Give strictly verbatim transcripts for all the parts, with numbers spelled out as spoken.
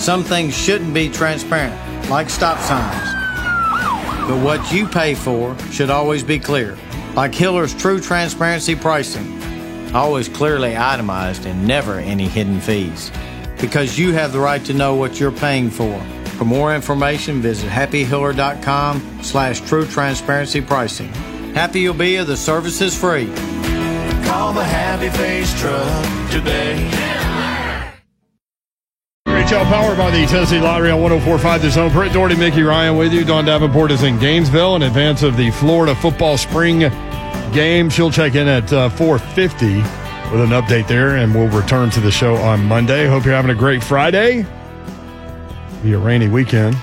Some things shouldn't be transparent, like stop signs. But what you pay for should always be clear, like Hiller's True Transparency Pricing. Always clearly itemized and never any hidden fees. Because you have the right to know what you're paying for. For more information, visit happy hiller dot com slash true transparency pricing. Happy you'll be if the service is free. Call the Happy Face Truck today. H L powered by the Tennessee Lottery on one oh four point five The Zone. Brent Doherty, Mickey Ryan with you. Dawn Davenport is in Gainesville in advance of the Florida football spring game. She'll check in at uh, four fifty with an update there, and we'll return to the show on Monday. Hope you're having a great Friday. Be a rainy weekend.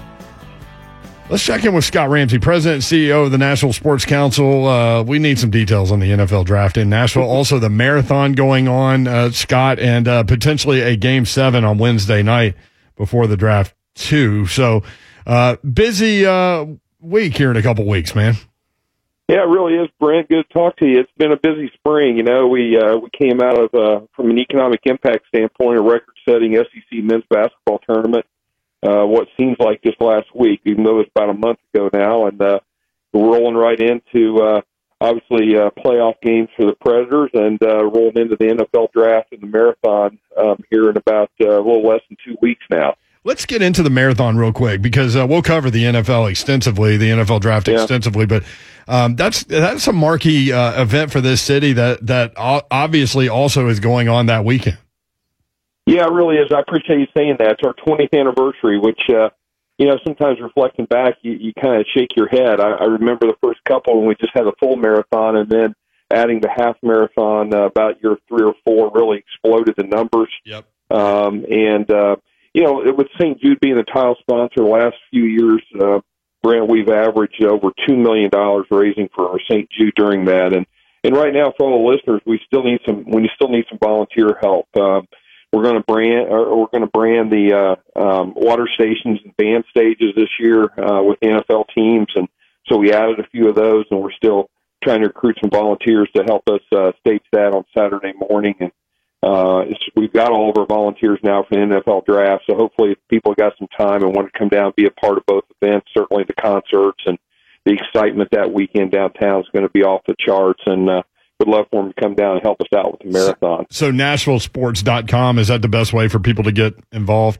Let's check in with Scott Ramsey, President and C E O of the National Sports Council. Uh, we need some details on the N F L draft in Nashville. Also, the marathon going on, uh, Scott, and uh, potentially a game seven on Wednesday night before the draft, too. So, uh, busy uh, week here in a couple weeks, man. Yeah, it really is, Brent. Good to talk to you. It's been a busy spring. You know, we uh, we came out of, uh, from an economic impact standpoint, a record-setting S E C men's basketball tournament. Uh, what seems like just last week, even though it's about a month ago now, and uh, we're rolling right into uh, obviously uh, playoff games for the Predators, and uh, rolling into the N F L draft and the marathon um, here in about uh, a little less than two weeks now. Let's get into the marathon real quick because uh, we'll cover the N F L extensively, the N F L draft yeah. extensively, but um, that's that's a marquee uh, event for this city that that obviously also is going on that weekend. Yeah, it really is. I appreciate you saying that. It's our twentieth anniversary, which, uh, you know, sometimes reflecting back, you, you kind of shake your head. I, I remember the first couple when we just had a full marathon, and then adding the half marathon uh, about year three or four really exploded the numbers. Yep. Um, and, uh, you know, with Saint Jude being the title sponsor the last few years, uh, Brent, we've averaged over two million dollars raising for Saint Jude during that. And, and right now, for all the listeners, we still need some, we still need some volunteer help. Um, We're going to brand, or we're going to brand the uh, um, water stations and band stages this year uh, with the N F L teams, and so we added a few of those, and we're still trying to recruit some volunteers to help us uh, stage that on Saturday morning. And uh, it's, we've got all of our volunteers now for the N F L draft, so hopefully, if people got some time and want to come down and be a part of both events, certainly the concerts and the excitement that weekend downtown is going to be off the charts, and uh, would love for them to come down and help us out with the marathon. So, so nashville sports dot com, is that the best way for people to get involved?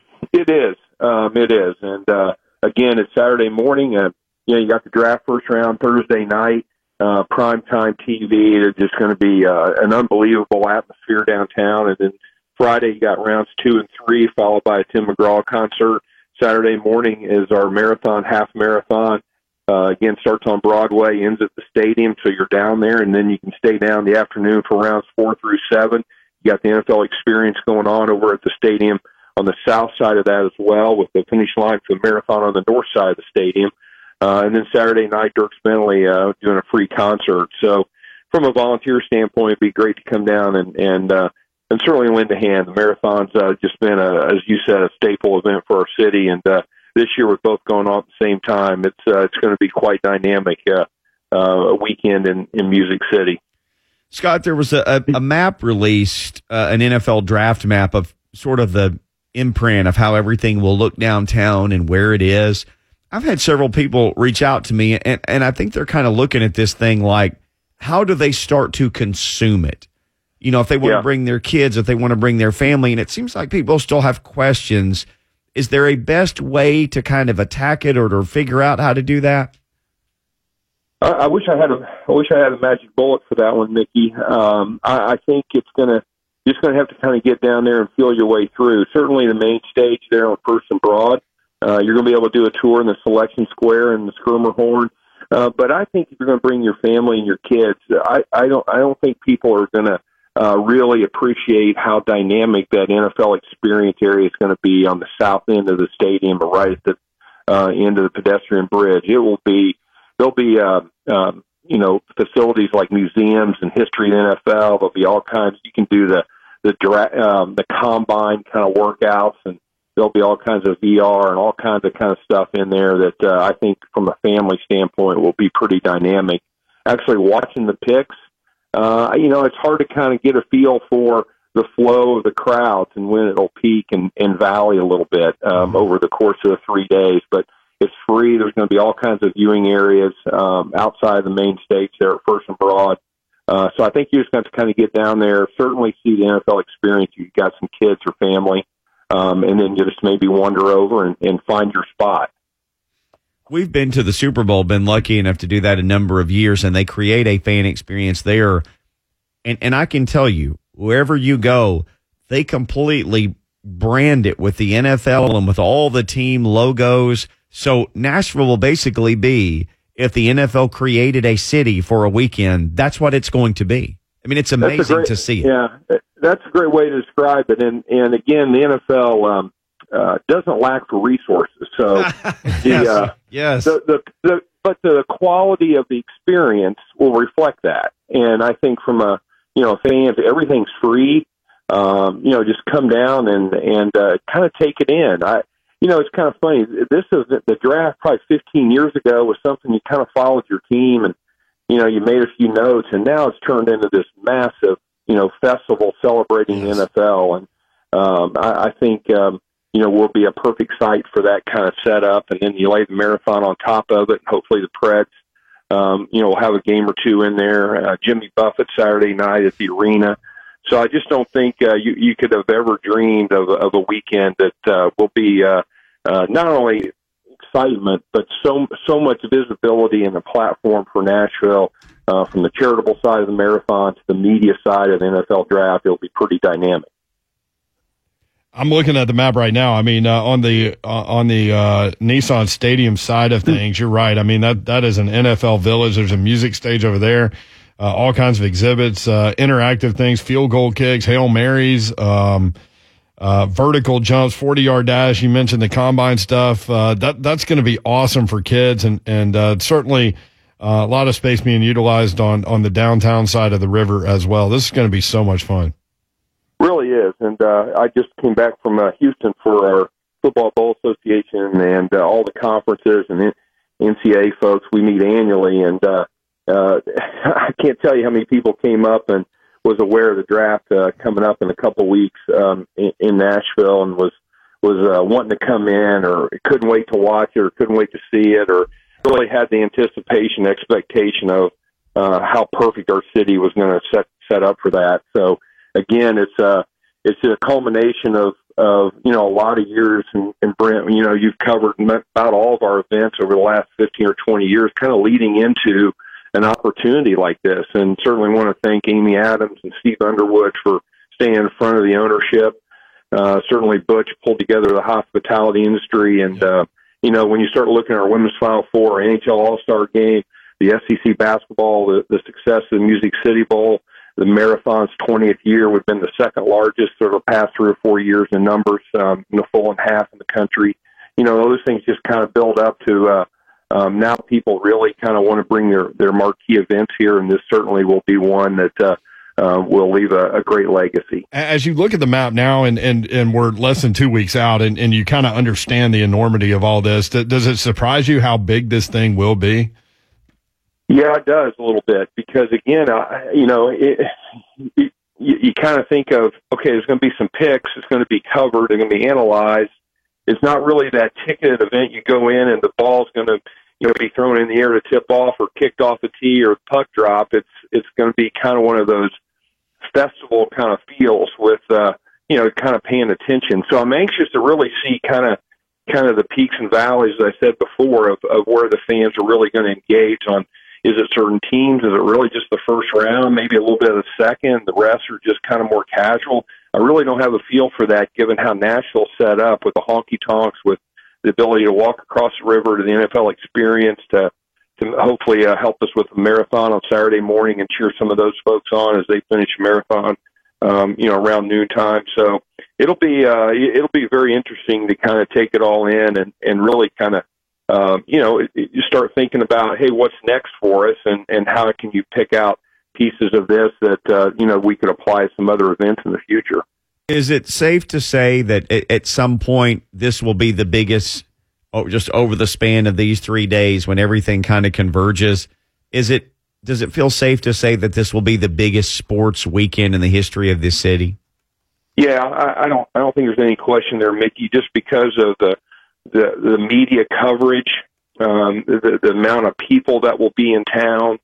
It is. Um, it is. And, uh, again, it's Saturday morning. Uh, you know, you got the draft first round Thursday night, uh, primetime T V. It's just going to be uh, an unbelievable atmosphere downtown. And then Friday, you got rounds two and three, followed by a Tim McGraw concert. Saturday morning is our marathon, half marathon. Uh, again, starts on Broadway, ends at the stadium, so you're down there, and then you can stay down the afternoon for rounds four through seven. You got the N F L experience going on over at the stadium on the south side of that as well, with the finish line for the marathon on the north side of the stadium. Uh, and then Saturday night, Dirk Bentley uh, doing a free concert. So from a volunteer standpoint, it'd be great to come down and and, uh, and certainly lend a hand. The marathon's uh, just been, a, as you said, a staple event for our city, and uh, this year, with both going on at the same time, it's uh, it's going to be quite dynamic uh, uh, a weekend in, in Music City. Scott, there was a, a map released, uh, an N F L draft map of sort of the imprint of how everything will look downtown and where it is. I've had several people reach out to me, and, and I think they're kind of looking at this thing like, how do they start to consume it? You know, if they want yeah. to bring their kids, if they want to bring their family, and it seems like people still have questions. Is there a best way to kind of attack it or to figure out how to do that? I, I wish I had a, I wish I had a magic bullet for that one, Mickey. Um, I, I think it's gonna, you're just gonna have to kind of get down there and feel your way through. Certainly, the main stage there on First and Broad, uh, you're gonna be able to do a tour in the Selection Square and the Skirmerhorn. Uh, but I think if you're going to bring your family and your kids, I, I don't, I don't think people are going to uh, really appreciate how dynamic that N F L experience area is going to be on the south end of the stadium, or right at the uh, end of the pedestrian bridge. It will be, there'll be, uh, um, you know, facilities like museums and history of the N F L. There'll be all kinds. You can do the the dra- um, the combine kind of workouts, and there'll be all kinds of V R and all kinds of kind of stuff in there that uh, I think, from a family standpoint, will be pretty dynamic. Actually, watching the picks, uh, you know, it's hard to kind of get a feel for the flow of the crowds and when it'll peak and, and valley a little bit um, over the course of the three days. But it's free. There's going to be all kinds of viewing areas um, outside the main stage there at First and Broad. Uh, so I think you just got to kind of get down there, certainly see the N F L experience. You've got some kids or family, um, and then just maybe wander over and, and find your spot. We've been to the Super Bowl, been lucky enough to do that a number of years, and they create a fan experience there. And, and I can tell you, wherever you go, they completely brand it with the N F L and with all the team logos. So Nashville will basically be, if the N F L created a city for a weekend, that's what it's going to be. I mean, it's amazing great, to see it. Yeah, that's a great way to describe it. And, and again, the N F L um, uh, doesn't lack for resources. So, yes. the, uh, yes. The, the, the, but the quality of the experience will reflect that. And I think from a, you know, fans, everything's free. Um, you know, just come down and, and uh, kind of take it in. I, you know, it's kind of funny. This is the draft probably fifteen years ago was something you kind of followed your team and, you know, you made a few notes, and now it's turned into this massive, you know, festival celebrating yes. the N F L. And um, I, I think, um, you know, will be a perfect site for that kind of setup. And then you lay the marathon on top of it. And hopefully the Preds, um, you know, will have a game or two in there. Uh, Jimmy Buffett Saturday night at the arena. So I just don't think uh, you, you could have ever dreamed of, of a weekend that uh, will be uh, uh, not only excitement, but so so much visibility and a platform for Nashville uh, from the charitable side of the marathon to the media side of the N F L draft. It'll be pretty dynamic. I'm looking at the map right now. I mean, uh, on the uh, on the uh, Nissan Stadium side of things, you're right. I mean, that that is an N F L village. There's a music stage over there, uh, all kinds of exhibits, uh, interactive things, field goal kicks, Hail Marys, um, uh, vertical jumps, forty-yard dash. You mentioned the combine stuff. Uh, that that's going to be awesome for kids, and and uh, certainly uh, a lot of space being utilized on on the downtown side of the river as well. This is going to be so much fun. Really is, and uh, I just came back from uh, Houston for our Football Bowl Association and uh, all the conferences and N C A A folks we meet annually, and uh, uh, I can't tell you how many people came up and was aware of the draft uh, coming up in a couple of weeks um, in, in Nashville, and was was uh, wanting to come in, or couldn't wait to watch it, or couldn't wait to see it, or really had the anticipation, expectation of uh, how perfect our city was going to set set up for that. So. Again, it's a it's a culmination of, of you know a lot of years, and, and Brent, you know, you've covered about all of our events over the last fifteen or twenty years, kind of leading into an opportunity like this. And certainly want to thank Amy Adams and Steve Underwood for staying in front of the ownership. Uh, certainly, Butch pulled together the hospitality industry, and uh, you know when you start looking at our women's Final Four, N H L All Star Game, the S E C basketball, the, the success of the Music City Bowl. The marathon's twentieth year. We've been the second largest for the past three or four years in numbers, um, in the full and half in the country. You know, those things just kind of build up to uh, um, now people really kind of want to bring their, their marquee events here, and this certainly will be one that uh, uh, will leave a, a great legacy. As you look at the map now, and, and, and we're less than two weeks out, and, and you kind of understand the enormity of all this, does it surprise you how big this thing will be? Yeah, it does a little bit because, again, uh, you know, it, it, you, you kind of think of, okay, there's going to be some picks. It's going to be covered. They're going to be analyzed. It's not really that ticketed event. You go in and the ball's going to, you know, be thrown in the air to tip off or kicked off a tee or puck drop. It's it's going to be kind of one of those festival kind of feels with, uh, you know, kind of paying attention. So I'm anxious to really see kind of kind of the peaks and valleys, as I said before, of, of where the fans are really going to engage on. Is it certain teams? Is it really just the first round, maybe a little bit of the second? The rest are just kind of more casual. I really don't have a feel for that given how Nashville's set up with the honky-tonks, with the ability to walk across the river to the N F L experience, to, to hopefully uh, help us with the marathon on Saturday morning and cheer some of those folks on as they finish the marathon, um, you know, around noontime. So it'll be uh, it'll be very interesting to kind of take it all in and, and really kind of Uh, you know, it, it, you start thinking about, hey, what's next for us, and, and how can you pick out pieces of this that, uh, you know, we could apply to some other events in the future. Is it safe to say that at some point this will be the biggest, oh, just over the span of these three days when everything kind of converges? Is it, does it feel safe to say that this will be the biggest sports weekend in the history of this city? Yeah, I, I don't. I don't think there's any question there, Mickey. Just because of the the, the media coverage, um, the, the amount of people that will be in town,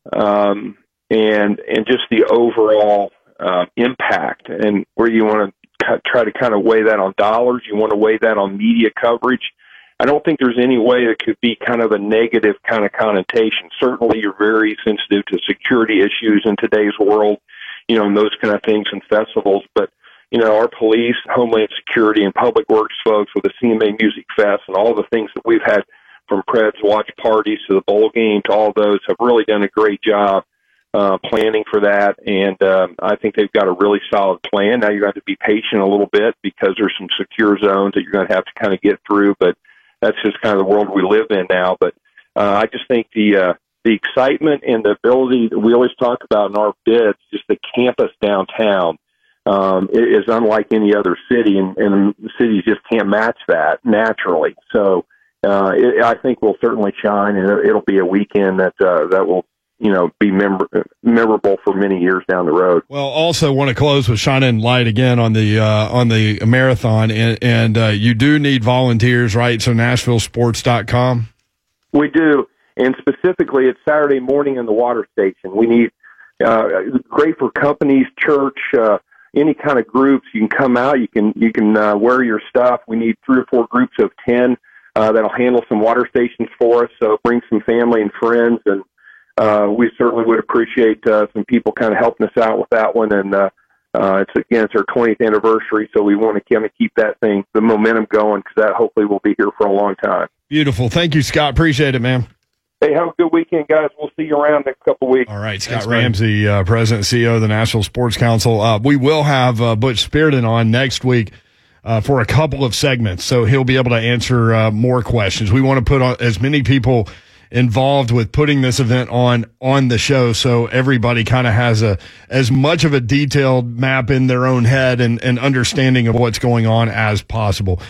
um, and and just the overall uh, impact, and where you want to try to kind of weigh that on dollars, you want to weigh that on media coverage. I don't think there's any way it could be kind of a negative kind of connotation. Certainly, you're very sensitive to security issues in today's world, you know, and those kind of things in festivals, but you know, our police, Homeland Security, and Public Works folks with the C M A Music Fest and all the things that we've had, from Preds watch parties to the bowl game to all those, have really done a great job uh, planning for that. And um, I think they've got a really solid plan. Now you're going to have to be patient a little bit because there's some secure zones that you're going to have to kind of get through. But that's just kind of the world we live in now. But uh, I just think the uh, the excitement and the ability that we always talk about in our bids, just the campus downtown, Um, it is unlike any other city, and, and the cities just can't match that naturally. So uh, it, I think we'll certainly shine, and it'll be a weekend that uh, that will, you know, be memor- memorable for many years down the road. Well, also want to close with shining light again on the uh, on the marathon, and, and uh, you do need volunteers, right? So Nashville Sports dot com. We do, and specifically, it's Saturday morning in the water station. We need uh, great for companies, church. Uh, Any kind of groups, you can come out. You can you can uh, wear your stuff. We need three or four groups of ten uh, that'll handle some water stations for us. So bring some family and friends, and uh, we certainly would appreciate uh, some people kind of helping us out with that one. And uh, uh, it's again, it's our twentieth anniversary, so we want to kind of keep that thing, the momentum going, because that hopefully will be here for a long time. Beautiful. Thank you, Scott. Appreciate it, man. Hey, have a good weekend, guys. We'll see you around next couple weeks. All right, Scott Thanks, Ramsey, uh, President and C E O of the National Sports Council. Uh, we will have uh, Butch Spiriton on next week uh, for a couple of segments, so he'll be able to answer uh, more questions. We want to put on as many people involved with putting this event on on the show, so everybody kind of has a as much of a detailed map in their own head and, and understanding of what's going on as possible.